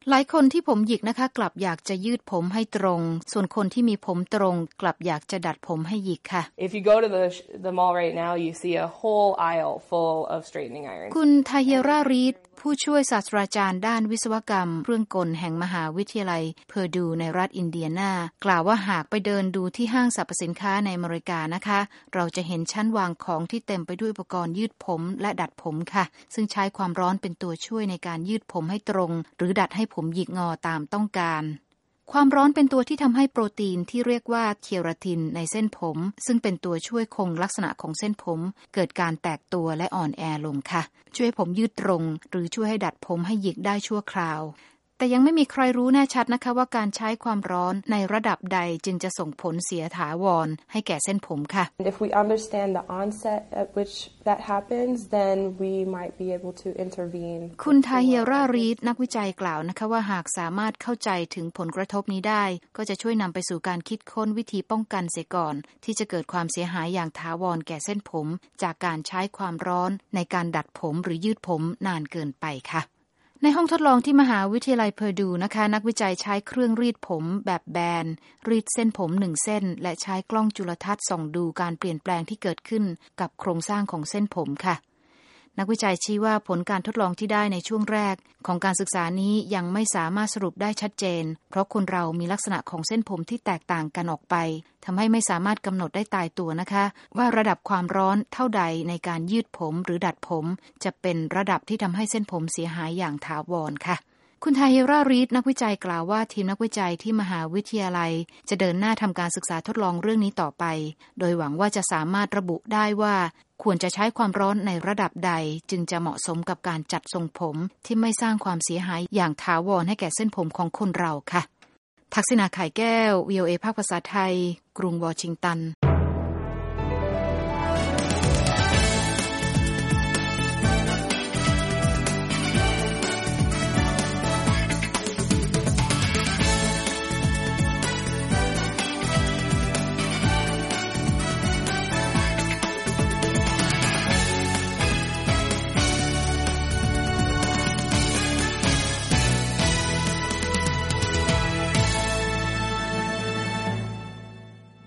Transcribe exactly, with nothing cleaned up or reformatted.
หลายคนที่ผมหยิกนะคะกลับอยากจะยืดผมให้ตรงส่วนคนที่มีผมตรงกลับอยากจะดัดผมให้หยิกค่ะ If you go to the the mall right now you see a whole aisle full of straightening irons คุณทาเฮรารีดผู้ช่วยศาสตราจารย์ด้านวิศวกรรมเครื่องกลแห่งมหาวิทยาลัยเพอร์ดูในรัฐอินเดียนากล่าวว่าหากไปเดินดูที่ห้างสรรพสินค้าในอเมริกานะคะเราจะเห็นชั้นวางของที่เต็มไปด้วยอุปกรณ์ยืดผมและดัดผมค่ะซึ่งใช้ความร้อนเป็นตัวช่วยในการยืดผมให้ตรงหรือดัดให้ผมหยิกงอตามต้องการความร้อนเป็นตัวที่ทำให้โปรตีนที่เรียกว่าเคราตินในเส้นผมซึ่งเป็นตัวช่วยคงลักษณะของเส้นผมเกิดการแตกตัวและอ่อนแอลงค่ะช่วยให้ผมยืดตรงหรือช่วยให้ดัดผมให้หยิกได้ชั่วคราวแต่ยังไม่มีใครรู้แน่ชัดนะคะว่าการใช้ความร้อนในระดับใดจึงจะส่งผลเสียถาวรให้แก่เส้นผมค่ะ If we understand the onset at which that happens then we might be able to intervene คุณทาเฮียรารีดนักวิจัยกล่าวนะคะว่าหากสามารถเข้าใจถึงผลกระทบนี้ได้ก็จะช่วยนำไปสู่การคิดค้นวิธีป้องกันเสียก่อนที่จะเกิดความเสียหายอย่างถาวรแก่เส้นผมจากการใช้ความร้อนในการดัดผมหรือยืดผมนานเกินไปค่ะในห้องทดลองที่มหาวิทยาลัยเพอร์ดูนะคะนักวิจัยใช้เครื่องรีดผมแบบแบนรีดเส้นผมหนึ่งเส้นและใช้กล้องจุลทรรศน์ส่องดูการเปลี่ยนแปลงที่เกิดขึ้นกับโครงสร้างของเส้นผมค่ะนักวิจัยชี้ว่าผลการทดลองที่ได้ในช่วงแรกของการศึกษานี้ยังไม่สามารถสรุปได้ชัดเจนเพราะคนเรามีลักษณะของเส้นผมที่แตกต่างกันออกไปทำให้ไม่สามารถกำหนดได้ตายตัวนะคะว่าระดับความร้อนเท่าใดในการยืดผมหรือดัดผมจะเป็นระดับที่ทำให้เส้นผมเสียหายอย่างถาวรค่ะคุณทาเฮรารีดนักวิจัยกล่าวว่าทีมนักวิจัยที่มหาวิทยาลัยจะเดินหน้าทำการศึกษาทดลองเรื่องนี้ต่อไปโดยหวังว่าจะสามารถระบุได้ว่าควรจะใช้ความร้อนในระดับใดจึงจะเหมาะสมกับการจัดทรงผมที่ไม่สร้างความเสียหายอย่างถาวรให้แก่เส้นผมของคนเราค่ะทักษิณา ไข่แก้ว วี โอ เอ ภาคภาษาไทยกรุงวอชิงตัน